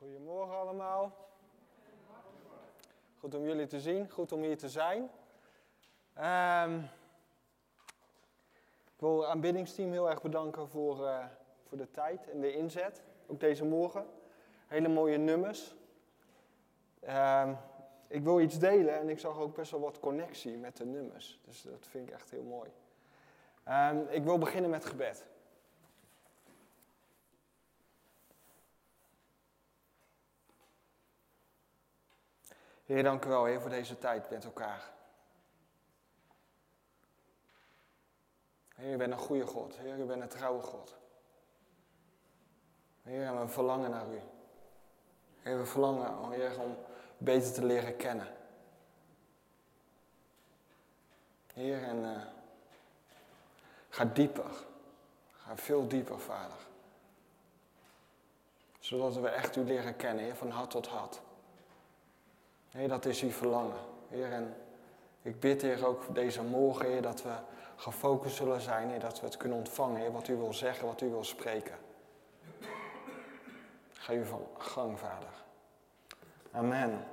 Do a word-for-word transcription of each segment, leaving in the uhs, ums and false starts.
Goedemorgen allemaal. Goed om jullie te zien, goed om hier te zijn. Um, ik wil het aanbiddingsteam heel erg bedanken voor, uh, voor de tijd en de inzet. Ook deze morgen. Hele mooie nummers. Um, ik wil iets delen en ik zag ook best wel wat connectie met de nummers. Dus dat vind ik echt heel mooi. Um, ik wil beginnen met gebed. Heer, dank u wel, Heer, voor deze tijd met elkaar. Heer, u bent een goede God. Heer, u bent een trouwe God. Heer, en we verlangen naar u. Heer, we verlangen, oh Heer, om beter te leren kennen. Heer, en uh, ga dieper. Ga veel dieper, Vader. Zodat we echt u leren kennen, Heer, van hart tot hart. Heer, dat is uw verlangen. Heer, en ik bid, Heer, ook voor deze morgen, Heer, dat we gefocust zullen zijn, Heer, dat we het kunnen ontvangen, Heer, wat u wil zeggen, wat u wil spreken. Ga uw gang, Vader. Amen.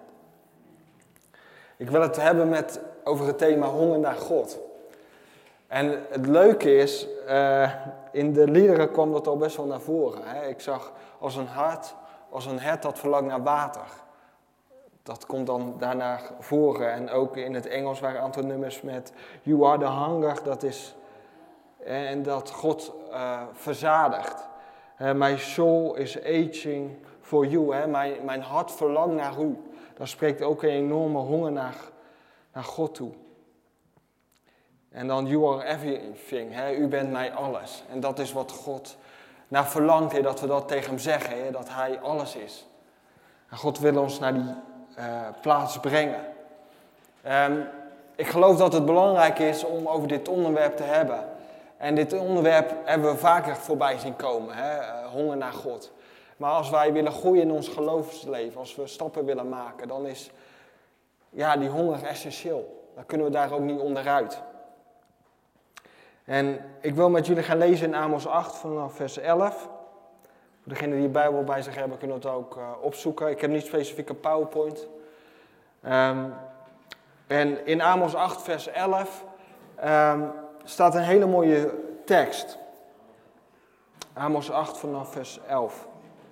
Ik wil het hebben met, over het thema honger naar God. En het leuke is, uh, in de liederen kwam dat al best wel naar voren. Hè? Ik zag als een hart, als een hert dat verlangt naar water. Dat komt dan daarna voren. En ook in het Engels waren een aantal nummers met You are the hunger. Dat is, en dat God uh, verzadigt. Uh, my soul is aching for you. Hè? Mijn, mijn hart verlangt naar u. Dat spreekt ook een enorme honger naar, naar God toe. En dan you are everything. Hè? U bent mij alles. En dat is wat God naar verlangt. Hè? Dat we dat tegen hem zeggen. Hè? Dat hij alles is. En God wil ons naar die Uh, plaats brengen. Um, ik geloof dat het belangrijk is om over dit onderwerp te hebben. En dit onderwerp hebben we vaker voorbij zien komen. Hè? Uh, honger naar God. Maar als wij willen groeien in ons geloofsleven, als we stappen willen maken, dan is ja, die honger essentieel. Dan kunnen we daar ook niet onderuit. En ik wil met jullie gaan lezen in Amos acht vanaf vers elf. Voor degenen die de Bijbel bij zich hebben, kunnen het ook uh, opzoeken. Ik heb niet specifiek een PowerPoint. Um, en in Amos acht vers elf um, staat een hele mooie tekst. Amos acht vanaf vers elf.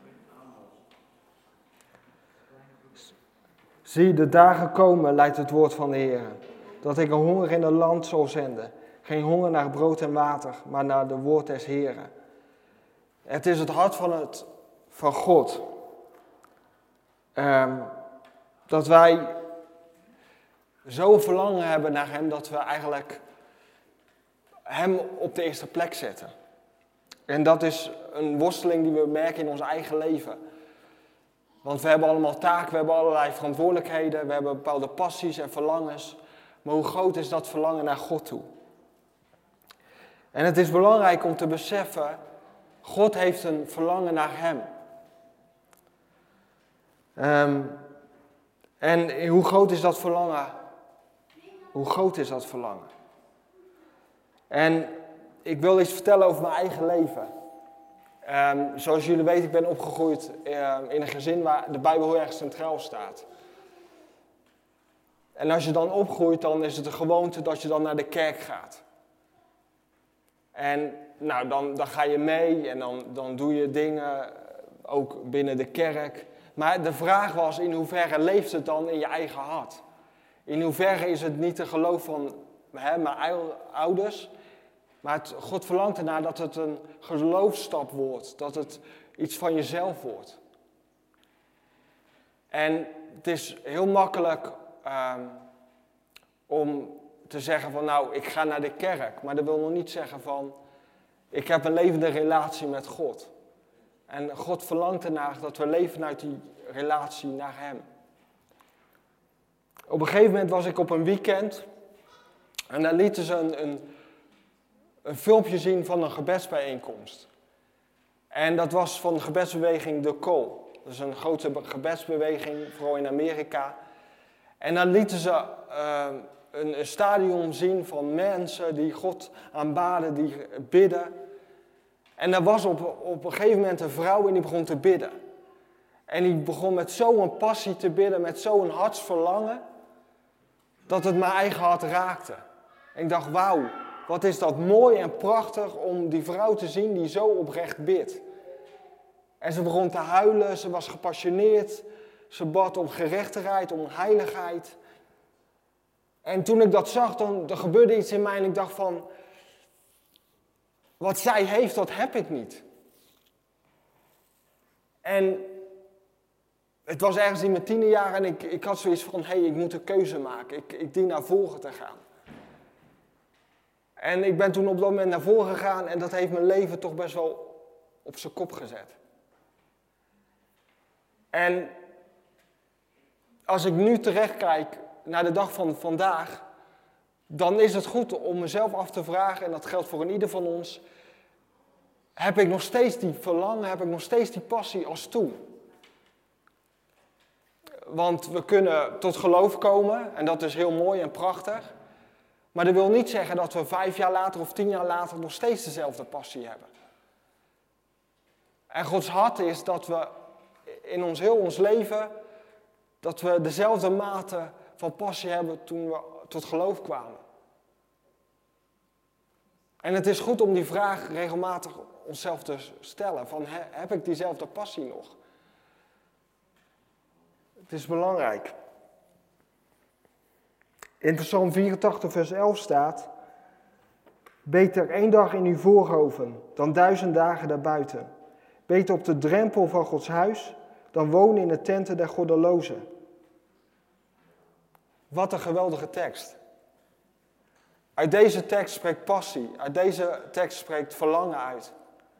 Zie, de dagen komen, leidt het woord van de Heer, dat ik een honger in het land zal zenden. Geen honger naar brood en water, maar naar de woord des Heeren. Het is het hart van, het, van God. Um, dat wij zo verlangen hebben naar hem dat we eigenlijk hem op de eerste plek zetten. En dat is een worsteling die we merken in ons eigen leven. Want we hebben allemaal taken, we hebben allerlei verantwoordelijkheden, we hebben bepaalde passies en verlangens. Maar hoe groot is dat verlangen naar God toe? En het is belangrijk om te beseffen, God heeft een verlangen naar hem. Um, en hoe groot is dat verlangen? Hoe groot is dat verlangen? En ik wil iets vertellen over mijn eigen leven. Um, zoals jullie weten, ik ben opgegroeid uh, in een gezin waar de Bijbel heel erg centraal staat. En als je dan opgroeit, dan is het een gewoonte dat je dan naar de kerk gaat. En nou, dan, dan ga je mee en dan, dan doe je dingen, ook binnen de kerk. Maar de vraag was, in hoeverre leeft het dan in je eigen hart? In hoeverre is het niet een geloof van hè, mijn ouders, maar het, God verlangt ernaar dat het een geloofsstap wordt, dat het iets van jezelf wordt. En het is heel makkelijk um, om te zeggen van nou, ik ga naar de kerk, maar dat wil nog niet zeggen van ik heb een levende relatie met God. En God verlangt ernaar dat we leven uit die relatie naar hem. Op een gegeven moment was ik op een weekend. En daar lieten ze een, een, een filmpje zien van een gebedsbijeenkomst. En dat was van de gebedsbeweging The Call. Dat is een grote gebedsbeweging, vooral in Amerika. En dan lieten ze uh, een, een stadion zien van mensen die God aanbaden, die bidden. En er was op, op een gegeven moment een vrouw en die begon te bidden. En ik begon met zo'n passie te bidden, met zo'n hartsverlangen, dat het mijn eigen hart raakte. En ik dacht, wauw, wat is dat mooi en prachtig om die vrouw te zien die zo oprecht bidt. En ze begon te huilen, ze was gepassioneerd, ze bad om gerechtigheid, om heiligheid. En toen ik dat zag, dan er gebeurde iets in mij en ik dacht van, wat zij heeft, dat heb ik niet. En het was ergens in mijn tienerjaren en ik, ik had zoiets van, hé, hey, ik moet een keuze maken. Ik, ik dien naar voren te gaan. En ik ben toen op dat moment naar voren gegaan en dat heeft mijn leven toch best wel op zijn kop gezet. En als ik nu terugkijk naar de dag van vandaag, dan is het goed om mezelf af te vragen, en dat geldt voor een ieder van ons, heb ik nog steeds die verlangen, heb ik nog steeds die passie als toen? Want we kunnen tot geloof komen en dat is heel mooi en prachtig. Maar dat wil niet zeggen dat we vijf jaar later of tien jaar later nog steeds dezelfde passie hebben. En Gods hart is dat we in ons heel ons leven, dat we dezelfde mate van passie hebben toen we tot geloof kwamen. En het is goed om die vraag regelmatig onszelf te stellen, van heb ik diezelfde passie nog? Het is belangrijk. In Psalm vierentachtig vers elf staat, beter één dag in uw voorhoven dan duizend dagen daarbuiten. Beter op de drempel van Gods huis dan wonen in de tenten der goddelozen. Wat een geweldige tekst. Uit deze tekst spreekt passie, uit deze tekst spreekt verlangen uit.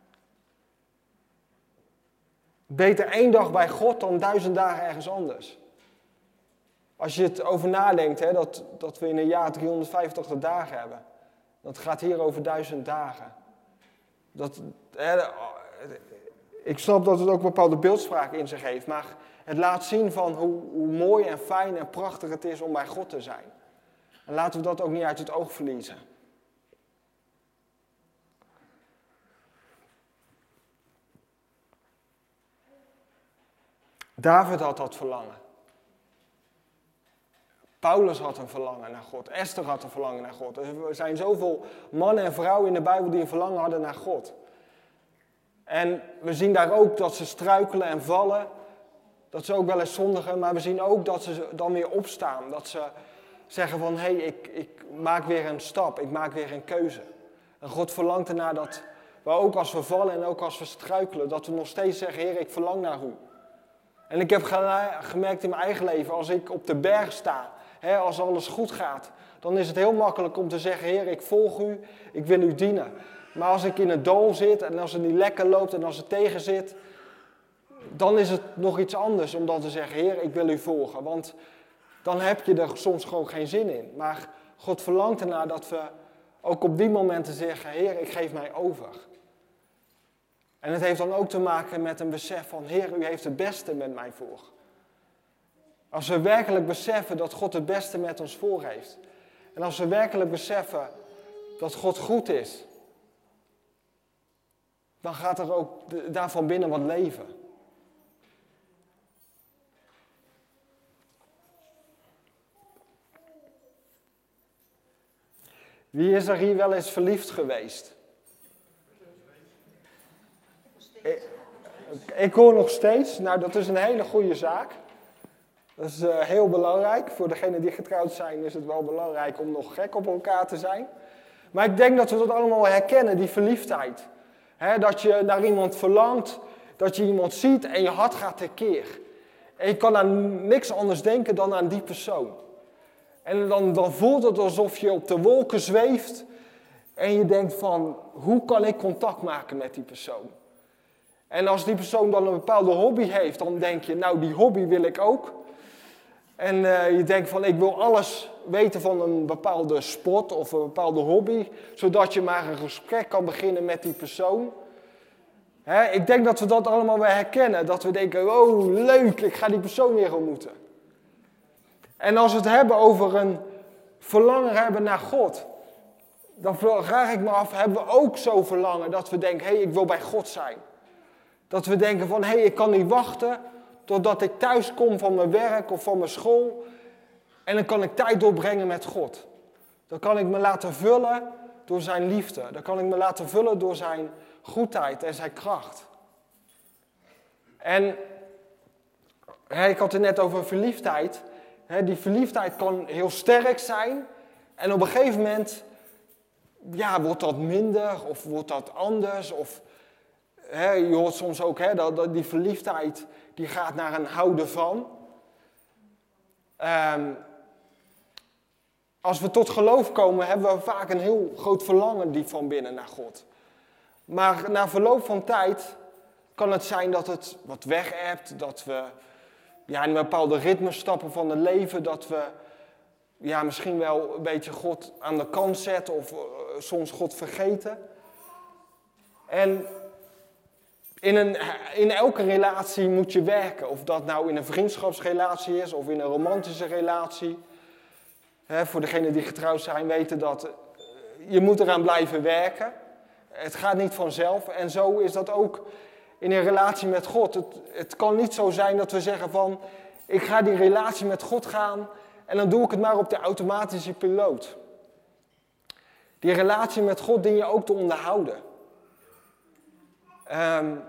Beter één dag bij God dan duizend dagen ergens anders. Als je het over nadenkt, hè, dat, dat we in een jaar driehonderdvijfentachtig dagen hebben. Dat gaat hier over duizend dagen. Dat, hè, ik snap dat het ook een bepaalde beeldspraak in zich heeft, maar het laat zien van hoe, hoe mooi en fijn en prachtig het is om bij God te zijn. En laten we dat ook niet uit het oog verliezen. David had dat verlangen. Paulus had een verlangen naar God. Esther had een verlangen naar God. Er zijn zoveel mannen en vrouwen in de Bijbel die een verlangen hadden naar God. En we zien daar ook dat ze struikelen en vallen. Dat ze ook wel eens zondigen. Maar we zien ook dat ze dan weer opstaan. Dat ze zeggen van, hé, hey, ik, ik maak weer een stap. Ik maak weer een keuze. En God verlangt ernaar dat we ook als we vallen en ook als we struikelen, dat we nog steeds zeggen, Heer, ik verlang naar u. En ik heb gemerkt in mijn eigen leven, als ik op de berg sta, hè, als alles goed gaat, dan is het heel makkelijk om te zeggen, Heer, ik volg u, ik wil u dienen. Maar als ik in het dal zit en als het niet lekker loopt en als het tegen zit, dan is het nog iets anders om dan te zeggen, Heer, ik wil u volgen. Want dan heb je er soms gewoon geen zin in. Maar God verlangt ernaar dat we ook op die momenten zeggen, Heer, ik geef mij over. En het heeft dan ook te maken met een besef van, Heer, u heeft het beste met mij voor. Als we werkelijk beseffen dat God het beste met ons voor heeft. En als we werkelijk beseffen dat God goed is, dan gaat er ook daarvan binnen wat leven. Wie is er hier wel eens verliefd geweest? Ik, ik hoor nog steeds, nou dat is een hele goede zaak. Dat is uh, heel belangrijk. Voor degenen die getrouwd zijn is het wel belangrijk om nog gek op elkaar te zijn. Maar ik denk dat we dat allemaal herkennen, die verliefdheid. He, dat je naar iemand verlangt, dat je iemand ziet en je hart gaat tekeer. En je kan aan niks anders denken dan aan die persoon. En dan, dan voelt het alsof je op de wolken zweeft en je denkt van, hoe kan ik contact maken met die persoon? En als die persoon dan een bepaalde hobby heeft, dan denk je, nou die hobby wil ik ook. En uh, je denkt van, ik wil alles weten van een bepaalde sport of een bepaalde hobby, zodat je maar een gesprek kan beginnen met die persoon. Hè, ik denk dat we dat allemaal wel herkennen, dat we denken, oh leuk, ik ga die persoon weer ontmoeten. En als we het hebben over een verlangen hebben naar God, dan vraag ik me af, hebben we ook zo verlangen dat we denken, hé, hey, ik wil bij God zijn. Dat we denken van, hé, hey, ik kan niet wachten Totdat ik thuis kom van mijn werk of van mijn school. En dan kan ik tijd doorbrengen met God. Dan kan ik me laten vullen door zijn liefde. Dan kan ik me laten vullen door zijn goedheid en zijn kracht. En hè, ik had het net over verliefdheid. Hè, die verliefdheid kan heel sterk zijn. En op een gegeven moment ja, wordt dat minder of wordt dat anders. Of, hè, je hoort soms ook hè, dat, dat die verliefdheid die gaat naar een houden van. Um, als we tot geloof komen, hebben we vaak een heel groot verlangen diep van binnen naar God. Maar na verloop van tijd kan het zijn dat het wat weg-ebt, dat we ja, in een bepaalde ritme stappen van het leven, dat we ja, misschien wel een beetje God aan de kant zetten of uh, soms God vergeten. En in, een, in elke relatie moet je werken, of dat nou in een vriendschapsrelatie is of in een romantische relatie. He, voor degenen die getrouwd zijn weten dat uh, je moet eraan blijven werken. Het gaat niet vanzelf en zo is dat ook in een relatie met God. Het, het kan niet zo zijn dat we zeggen van, ik ga die relatie met God gaan en dan doe ik het maar op de automatische piloot. Die relatie met God dien je ook te onderhouden. Um,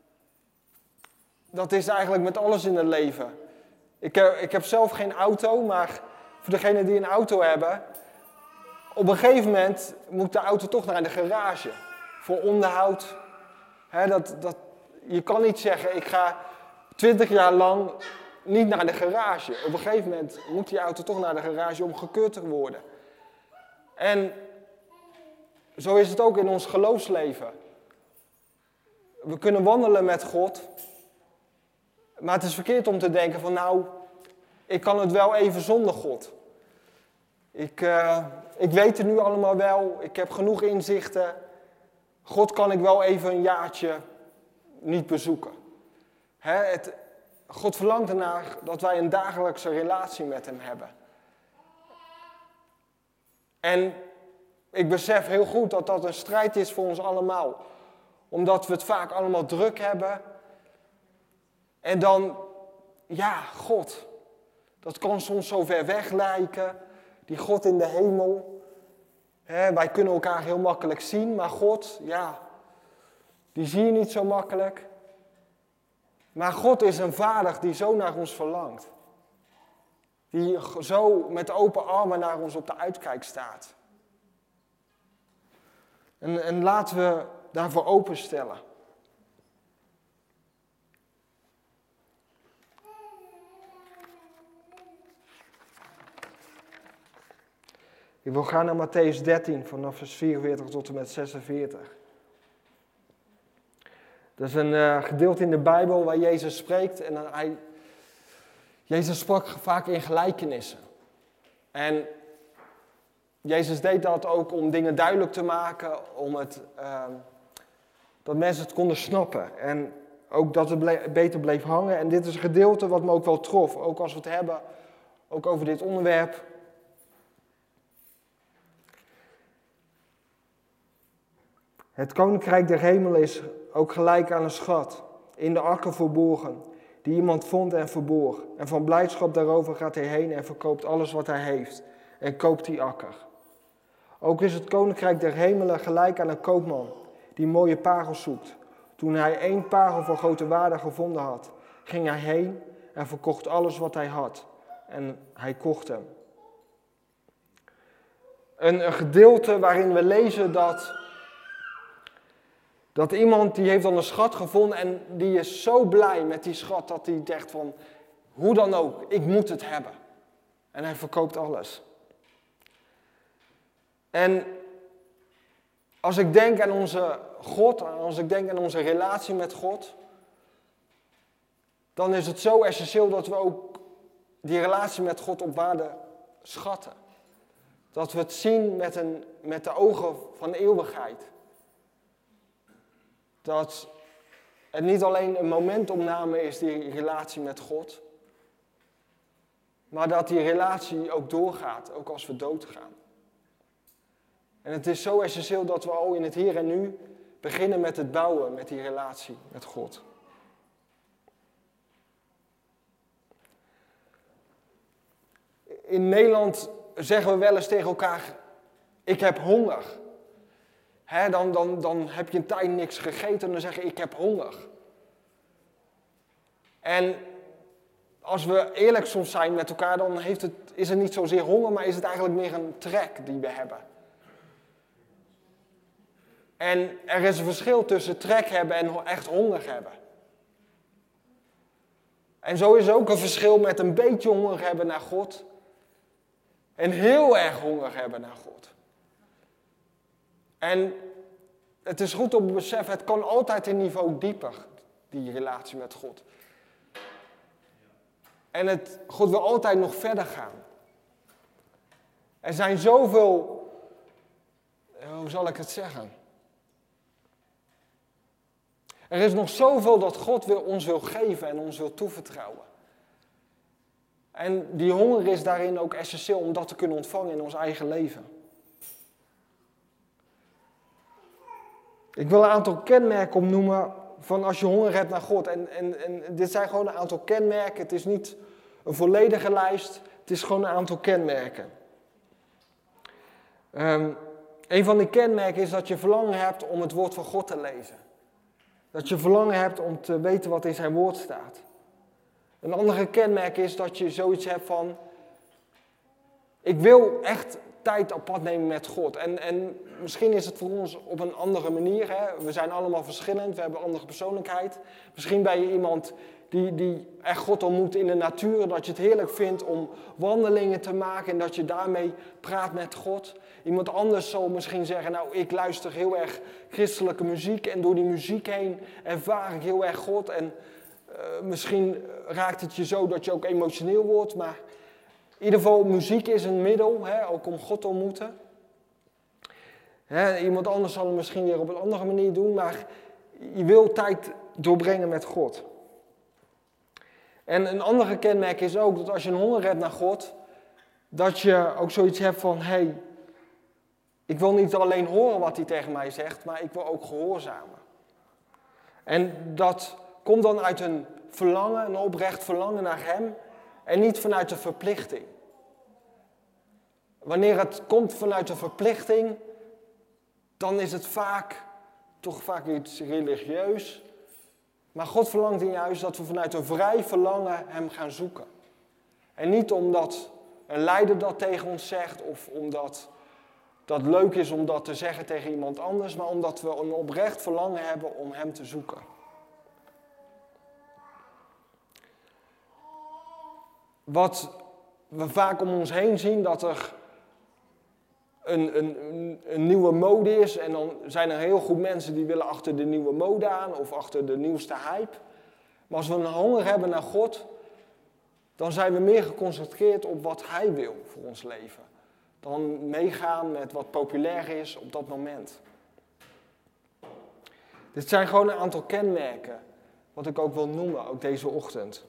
dat is eigenlijk met alles in het leven. Ik heb, ik heb zelf geen auto, maar voor degenen die een auto hebben, op een gegeven moment moet de auto toch naar de garage. Voor onderhoud. He, dat, dat, je kan niet zeggen, ik ga twintig jaar lang niet naar de garage. Op een gegeven moment moet die auto toch naar de garage om gekeurd te worden. En zo is het ook in ons geloofsleven. We kunnen wandelen met God. Maar het is verkeerd om te denken van nou, ik kan het wel even zonder God. Ik, uh, ik weet het nu allemaal wel, ik heb genoeg inzichten. God kan ik wel even een jaartje niet bezoeken. Hè, het, God verlangt ernaar dat wij een dagelijkse relatie met hem hebben. En ik besef heel goed dat dat een strijd is voor ons allemaal. Omdat we het vaak allemaal druk hebben. En dan, ja, God. Dat kan soms zo ver weg lijken. Die God in de hemel. Hè, wij kunnen elkaar heel makkelijk zien, maar God, ja, die zie je niet zo makkelijk. Maar God is een vader die zo naar ons verlangt. Die zo met open armen naar ons op de uitkijk staat. En, en laten we daarvoor openstellen. Ik wil gaan naar Mattheüs dertien, vanaf vers vierenveertig tot en met zesenveertig. Dat is een uh, gedeelte in de Bijbel waar Jezus spreekt. En uh, hij, Jezus sprak vaak in gelijkenissen. En Jezus deed dat ook om dingen duidelijk te maken, om het, uh, dat mensen het konden snappen. En ook dat het ble- beter bleef hangen. En dit is een gedeelte wat me ook wel trof, ook als we het hebben, ook over dit onderwerp. Het koninkrijk der hemelen is ook gelijk aan een schat, in de akker verborgen, die iemand vond en verborg. En van blijdschap daarover gaat hij heen en verkoopt alles wat hij heeft en koopt die akker. Ook is het koninkrijk der hemelen gelijk aan een koopman, die mooie parels zoekt. Toen hij één parel van grote waarde gevonden had, ging hij heen en verkocht alles wat hij had. En hij kocht hem. Een, een gedeelte waarin we lezen dat... Dat iemand die heeft dan een schat gevonden en die is zo blij met die schat dat hij zegt van, hoe dan ook, ik moet het hebben. En hij verkoopt alles. En als ik denk aan onze God, als ik denk aan onze relatie met God, dan is het zo essentieel dat we ook die relatie met God op waarde schatten. Dat we het zien met, een, met de ogen van eeuwigheid. Dat het niet alleen een momentopname is, die relatie met God. Maar dat die relatie ook doorgaat, ook als we doodgaan. En het is zo essentieel dat we al in het hier en nu beginnen met het bouwen met die relatie met God. in Nederland zeggen we wel eens tegen elkaar, ik heb honger. He, dan, dan, dan heb je een tijd niks gegeten en dan zeg je, ik heb honger. En als we eerlijk soms zijn met elkaar, dan heeft het, is het niet zozeer honger, maar is het eigenlijk meer een trek die we hebben. En er is een verschil tussen trek hebben en echt honger hebben. En zo is er ook een verschil met een beetje honger hebben naar God en heel erg honger hebben naar God. En het is goed om te beseffen, het kan altijd een niveau dieper, die relatie met God. En het, God wil altijd nog verder gaan. Er zijn zoveel, hoe zal ik het zeggen? Er is nog zoveel dat God wil, ons wil geven en ons wil toevertrouwen. En die honger is daarin ook essentieel om dat te kunnen ontvangen in ons eigen leven. Ik wil een aantal kenmerken opnoemen van als je honger hebt naar God. En, en, en dit zijn gewoon een aantal kenmerken. Het is niet een volledige lijst. Het is gewoon een aantal kenmerken. Um, een van die kenmerken is dat je verlangen hebt om het woord van God te lezen. Dat je verlangen hebt om te weten wat in zijn woord staat. Een andere kenmerk is dat je zoiets hebt van, ik wil echt tijd apart nemen met God. En, en misschien is het voor ons op een andere manier. Hè? We zijn allemaal verschillend, we hebben een andere persoonlijkheid. Misschien ben je iemand die, die echt God ontmoet in de natuur. Dat je het heerlijk vindt om wandelingen te maken en dat je daarmee praat met God. Iemand anders zal misschien zeggen, nou ik luister heel erg christelijke muziek en door die muziek heen ervaar ik heel erg God. En uh, misschien raakt het je zo dat je ook emotioneel wordt, maar in ieder geval muziek is een middel, hè, ook om God te ontmoeten. Hè, iemand anders zal het misschien weer op een andere manier doen, maar je wil tijd doorbrengen met God. En een andere kenmerk is ook dat als je een honger hebt naar God, dat je ook zoiets hebt van, hé, hey, ik wil niet alleen horen wat hij tegen mij zegt, maar ik wil ook gehoorzamen. En dat komt dan uit een verlangen, een oprecht verlangen naar hem en niet vanuit de verplichting. Wanneer het komt vanuit de verplichting, dan is het vaak, toch vaak iets religieus. Maar God verlangt in juist dat we vanuit een vrij verlangen hem gaan zoeken. En niet omdat een leider dat tegen ons zegt of omdat dat leuk is om dat te zeggen tegen iemand anders, maar omdat we een oprecht verlangen hebben om hem te zoeken. Wat we vaak om ons heen zien, dat er een, een, een nieuwe mode is en dan zijn er heel goed mensen die willen achter de nieuwe mode aan of achter de nieuwste hype. Maar als we een honger hebben naar God, dan zijn we meer geconcentreerd op wat hij wil voor ons leven. Dan meegaan met wat populair is op dat moment. Dit zijn gewoon een aantal kenmerken, wat ik ook wil noemen, ook deze ochtend.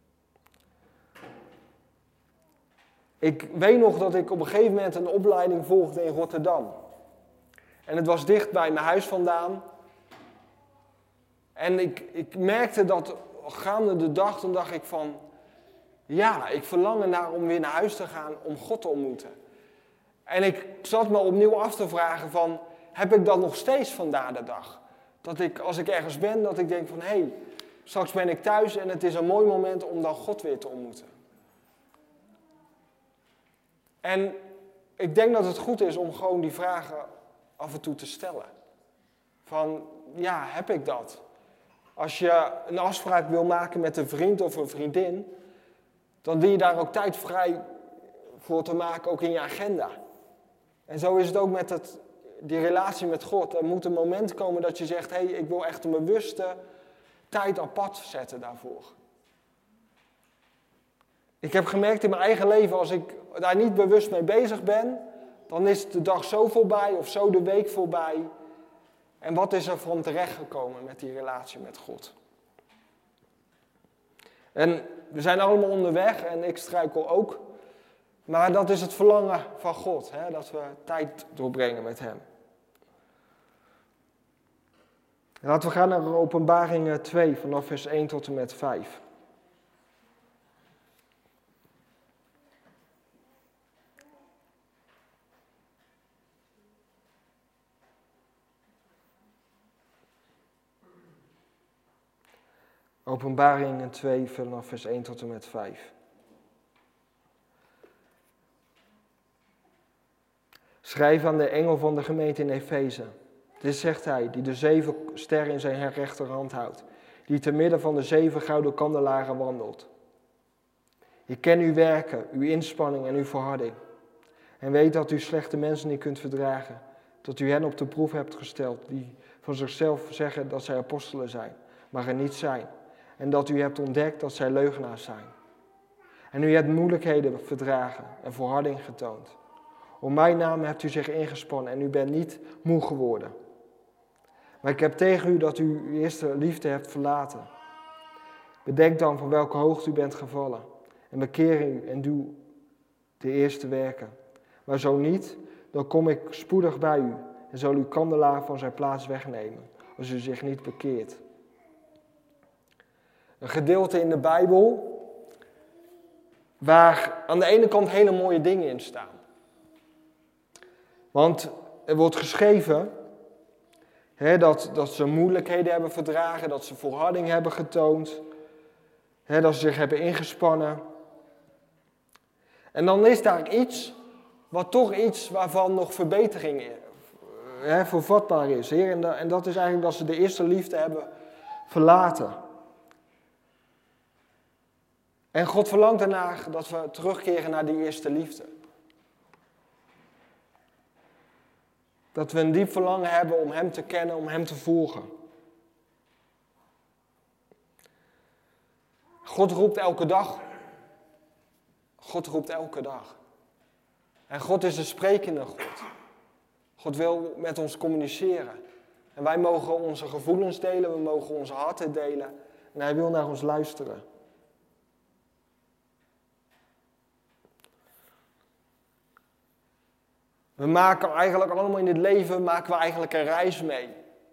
Ik weet nog dat ik op een gegeven moment een opleiding volgde in Rotterdam. En het was dicht bij mijn huis vandaan. En ik, ik merkte dat gaande de dag, toen dacht ik van, ja, ik verlang ernaar om weer naar huis te gaan, om God te ontmoeten. En ik zat me opnieuw af te vragen van, heb ik dat nog steeds vandaag de dag? Dat ik, als ik ergens ben, dat ik denk van, hé, hey, straks ben ik thuis en het is een mooi moment om dan God weer te ontmoeten. En ik denk dat het goed is om gewoon die vragen af en toe te stellen. Van, ja, heb ik dat? Als je een afspraak wil maken met een vriend of een vriendin, dan dien je daar ook tijd vrij voor te maken, ook in je agenda. En zo is het ook met het, die relatie met God. Er moet een moment komen dat je zegt, hé, hey, ik wil echt een bewuste tijd apart zetten daarvoor. Ik heb gemerkt in mijn eigen leven, als ik daar niet bewust mee bezig ben, dan is de dag zo voorbij of zo de week voorbij. En wat is er van terechtgekomen met die relatie met God? En we zijn allemaal onderweg en ik struikel ook. Maar dat is het verlangen van God, hè? Dat we tijd doorbrengen met hem. Laten we gaan naar Openbaring twee, vanaf vers één tot en met vijf. Openbaringen twee vanaf vers één tot en met vijf. Schrijf aan de engel van de gemeente in Efeze. Dit zegt hij, die de zeven sterren in zijn rechterhand houdt, die te midden van de zeven gouden kandelaren wandelt. Ik ken uw werken, uw inspanning en uw volharding. En weet dat u slechte mensen niet kunt verdragen, dat u hen op de proef hebt gesteld, die van zichzelf zeggen dat zij apostelen zijn, maar er niet zijn. En dat u hebt ontdekt dat zij leugenaars zijn. En u hebt moeilijkheden verdragen en volharding getoond. Om mijn naam hebt u zich ingespannen en u bent niet moe geworden. Maar ik heb tegen u dat u uw eerste liefde hebt verlaten. Bedenk dan van welke hoogte u bent gevallen. En bekeer u en doe de eerste werken. Maar zo niet, dan kom ik spoedig bij u en zal uw kandelaar van zijn plaats wegnemen, als u zich niet bekeert. Een gedeelte in de Bijbel waar aan de ene kant hele mooie dingen in staan. Want er wordt geschreven hè, dat, dat ze moeilijkheden hebben verdragen, dat ze volharding hebben getoond, hè, dat ze zich hebben ingespannen. En dan is daar iets, wat toch iets waarvan nog verbetering hè, voor vatbaar is. Heer, en, da, en dat is eigenlijk dat ze de eerste liefde hebben verlaten. En God verlangt ernaar dat we terugkeren naar die eerste liefde. Dat we een diep verlangen hebben om Hem te kennen, om Hem te volgen. God roept elke dag. God roept elke dag. En God is de sprekende God. God wil met ons communiceren. En wij mogen onze gevoelens delen, we mogen onze harten delen. En Hij wil naar ons luisteren. We maken eigenlijk allemaal in dit leven maken we eigenlijk een reis mee.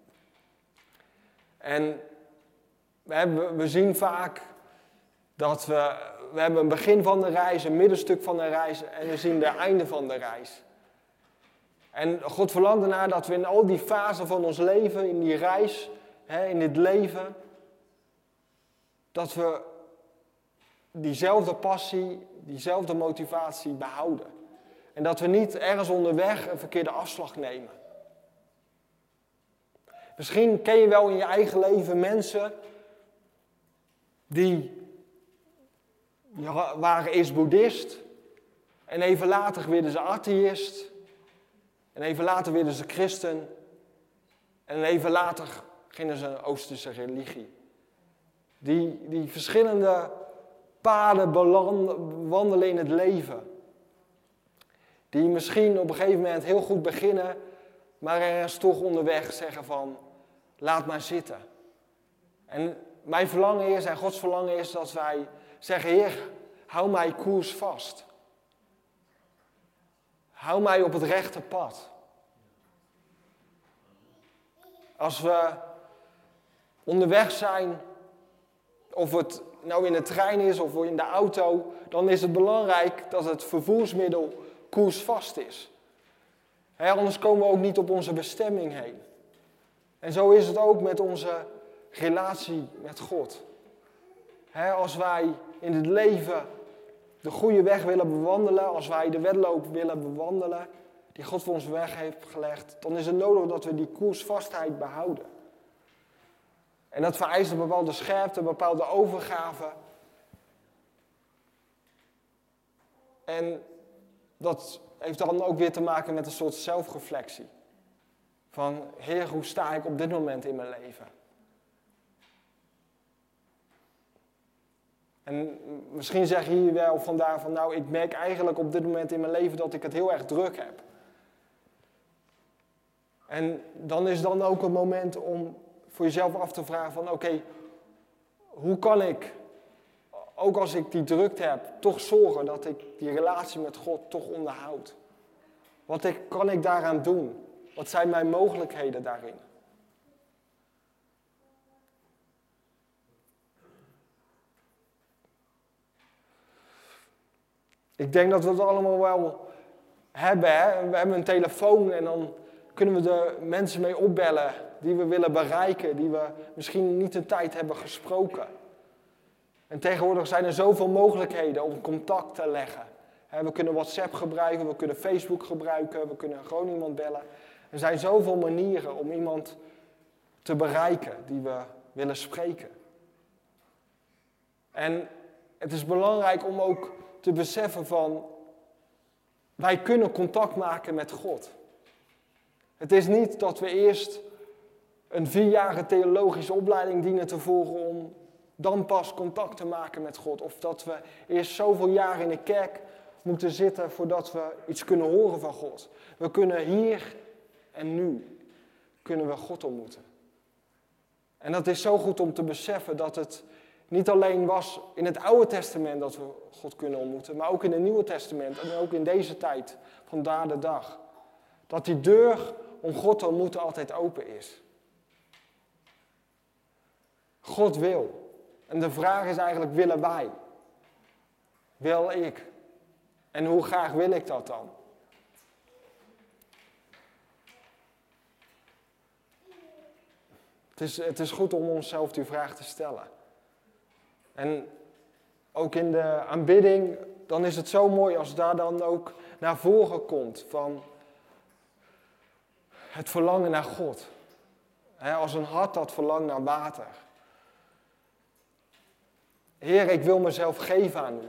En we, hebben, we zien vaak dat we, we hebben een begin van de reis, een middenstuk van de reis en we zien het einde van de reis. En God verlangt ernaar dat we in al die fasen van ons leven, in die reis, hè, in dit leven, dat we diezelfde passie, diezelfde motivatie behouden. En dat we niet ergens onderweg een verkeerde afslag nemen. Misschien ken je wel in je eigen leven mensen die ja, waren eerst boeddhist en even later werden ze atheïst en even later werden ze christen en even later gingen ze een Oosterse religie. Die, die verschillende paden belanden, wandelen in het leven. Die misschien op een gegeven moment heel goed beginnen, maar ergens toch onderweg zeggen van, laat maar zitten. En mijn verlangen is, en Gods verlangen is, dat wij zeggen, Heer, hou mij koers vast. Hou mij op het rechte pad. Als we onderweg zijn, of het nou in de trein is of in de auto, dan is het belangrijk dat het vervoersmiddel koersvast is. He, anders komen we ook niet op onze bestemming heen. En zo is het ook met onze relatie met God. He, als wij in het leven de goede weg willen bewandelen, als wij de wedloop willen bewandelen, die God voor ons weg heeft gelegd, dan is het nodig dat we die koersvastheid behouden. En dat vereist een bepaalde scherpte, een bepaalde overgave. En dat heeft dan ook weer te maken met een soort zelfreflectie. Van, Heer, hoe sta ik op dit moment in mijn leven? En misschien zeg je hier wel vandaar van, nou, ik merk eigenlijk op dit moment in mijn leven dat ik het heel erg druk heb. En dan is dan ook een moment om voor jezelf af te vragen van, oké, okay, hoe kan ik, ook als ik die drukte heb, toch zorgen dat ik die relatie met God toch onderhoud? Wat ik, kan ik daaraan doen? Wat zijn mijn mogelijkheden daarin? Ik denk dat we het allemaal wel hebben. Hè? We hebben een telefoon en dan kunnen we de mensen mee opbellen die we willen bereiken, die we misschien niet een tijd hebben gesproken. En tegenwoordig zijn er zoveel mogelijkheden om contact te leggen. We kunnen WhatsApp gebruiken, we kunnen Facebook gebruiken, we kunnen gewoon iemand bellen. Er zijn zoveel manieren om iemand te bereiken die we willen spreken. En het is belangrijk om ook te beseffen van, wij kunnen contact maken met God. Het is niet dat we eerst een vierjarige theologische opleiding dienen te volgen om dan pas contact te maken met God. Of dat we eerst zoveel jaar in de kerk moeten zitten voordat we iets kunnen horen van God. We kunnen hier en nu kunnen we God ontmoeten. En dat is zo goed om te beseffen dat het niet alleen was in het Oude Testament dat we God kunnen ontmoeten, maar ook in het Nieuwe Testament en ook in deze tijd, vandaar de dag. Dat die deur om God te ontmoeten altijd open is. God wil. En de vraag is eigenlijk, willen wij? Wil ik? En hoe graag wil ik dat dan? Het is, het is goed om onszelf die vraag te stellen. En ook in de aanbidding, dan is het zo mooi als daar dan ook naar voren komt van het verlangen naar God. He, als een hart dat verlangt naar water. Heer, ik wil mezelf geven aan u.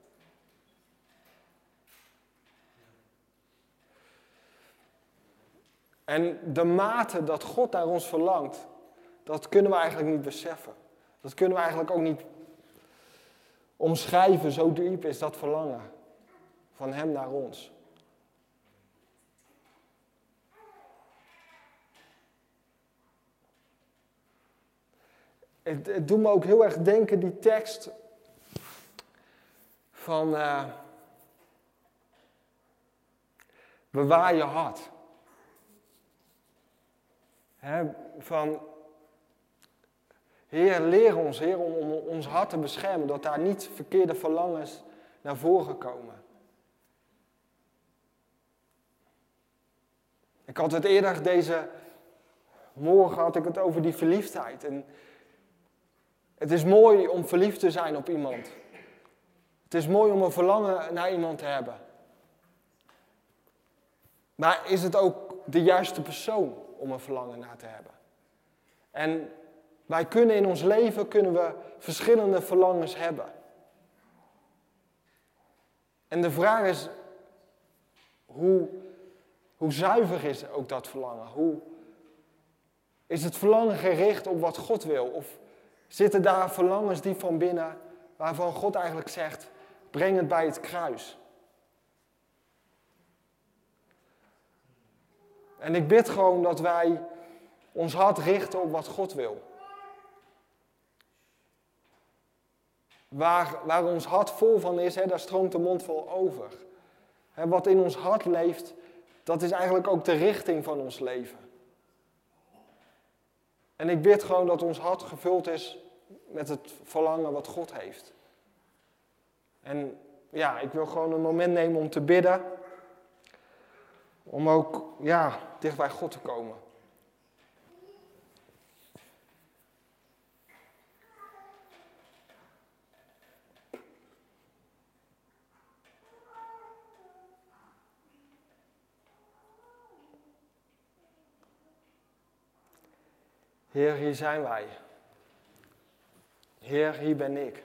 En de mate dat God naar ons verlangt, dat kunnen we eigenlijk niet beseffen. Dat kunnen we eigenlijk ook niet omschrijven, zo diep is dat verlangen van hem naar ons. Het, het doet me ook heel erg denken, die tekst van uh, bewaar je hart. He, van Heer, leer ons, Heer, om, om ons hart te beschermen, dat daar niet verkeerde verlangens naar voren komen. Ik had het eerder deze morgen had ik het over die verliefdheid. En het is mooi om verliefd te zijn op iemand. Het is mooi om een verlangen naar iemand te hebben. Maar is het ook de juiste persoon om een verlangen naar te hebben? En wij kunnen in ons leven kunnen we verschillende verlangens hebben. En de vraag is, hoe, hoe zuiver is ook dat verlangen? Hoe is het verlangen gericht op wat God wil? Of zitten daar verlangens die van binnen, waarvan God eigenlijk zegt, breng het bij het kruis? En ik bid gewoon dat wij ons hart richten op wat God wil. Waar, waar ons hart vol van is, hè, daar stroomt de mond vol over. Hè, wat in ons hart leeft, dat is eigenlijk ook de richting van ons leven. En ik bid gewoon dat ons hart gevuld is met het verlangen wat God heeft. En ja, ik wil gewoon een moment nemen om te bidden. Om ook, ja, dicht bij God te komen. Heer, hier zijn wij. Heer, hier ben ik.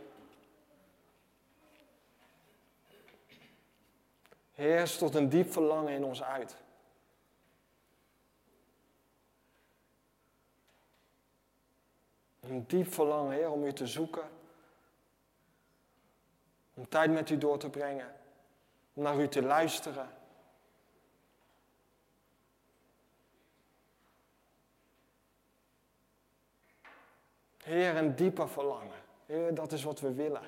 Heer, er stort een diep verlangen in ons uit. Een diep verlangen, Heer, om u te zoeken. Om tijd met u door te brengen. Om naar u te luisteren. Heer, een dieper verlangen. Heer, dat is wat we willen.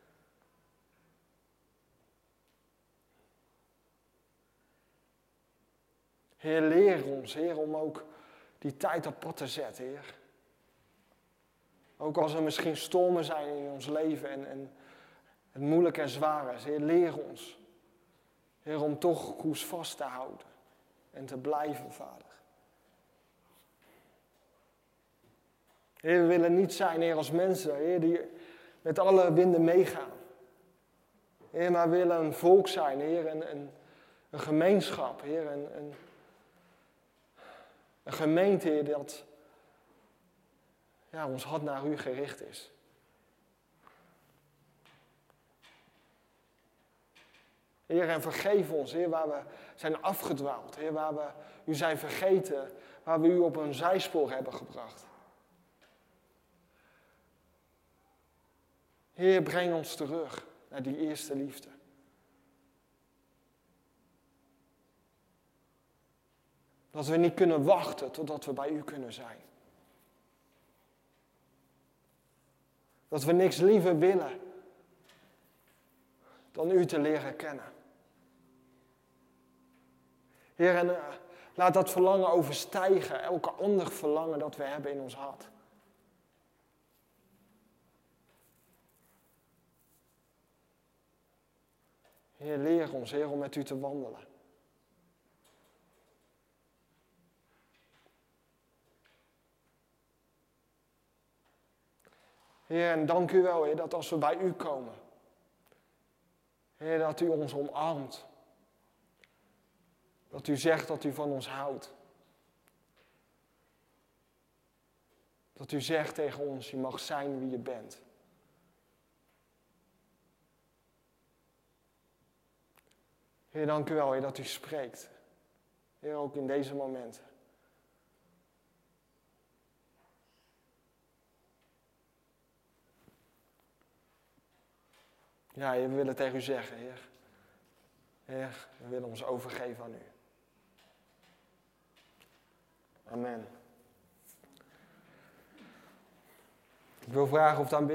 Heer, leer ons, Heer, om ook die tijd op pad te zetten, Heer. Ook als er misschien stormen zijn in ons leven en, en het moeilijk en zwaar is. Heer, leer ons. Heer, om toch koers vast te houden en te blijven, Vader. Heer, we willen niet zijn, Heer, als mensen, Heer, die met alle winden meegaan. Heer, maar we willen een volk zijn, Heer, een, een, een gemeenschap, Heer, een, een, een gemeente, Heer, dat ja, ons hart naar u gericht is. Heer, en vergeef ons, Heer, waar we zijn afgedwaald, Heer, waar we u zijn vergeten, waar we u op een zijspoor hebben gebracht. Heer, breng ons terug naar die eerste liefde. Dat we niet kunnen wachten totdat we bij u kunnen zijn. Dat we niks liever willen dan u te leren kennen. Heer, en uh, laat dat verlangen overstijgen elke ander verlangen dat we hebben in ons hart. Heer, leer ons, Heer, om met u te wandelen. Heer, en dank u wel, Heer, dat als we bij u komen, Heer, dat u ons omarmt. Dat u zegt dat u van ons houdt. Dat u zegt tegen ons, je mag zijn wie je bent. Heer, dank u wel, Heer, dat u spreekt. Heer, ook in deze momenten. Ja, Heer, we willen tegen u zeggen, Heer. Heer, we willen ons overgeven aan u. Amen. Ik wil vragen of daar